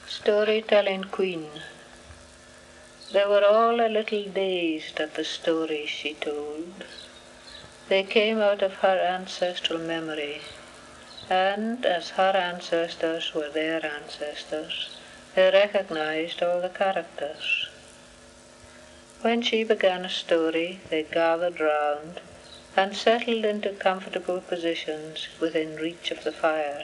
Storytelling Queen. They were all a little dazed at the stories she told. They came out of her ancestral memory, and as her ancestors were their ancestors, they recognized all the characters. When she began a story, they gathered round and settled into comfortable positions within reach of the fire.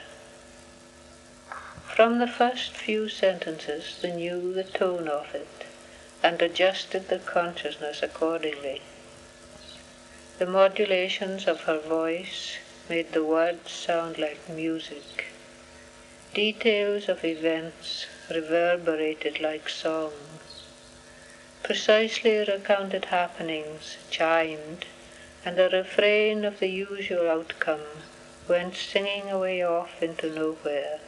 From the first few sentences they knew the tone of it, and adjusted their consciousness accordingly. The modulations of her voice made the words sound like music. Details of events reverberated like song. Precisely recounted happenings chimed, and the refrain of the usual outcome went singing away off into nowhere.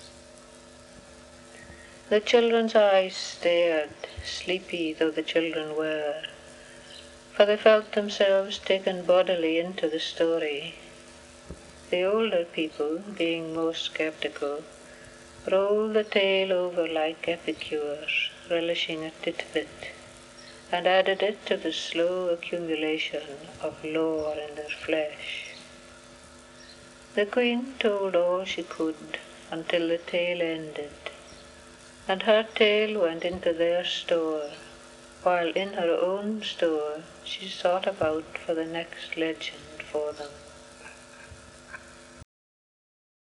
The children's eyes stared, sleepy though the children were, for they felt themselves taken bodily into the story. The older people, being more sceptical, rolled the tale over like epicures, relishing a titbit, and added it to the slow accumulation of lore in their flesh. The Queen told all she could until the tale ended, and her tale went into their store, while in her own store she sought about for the next legend for them.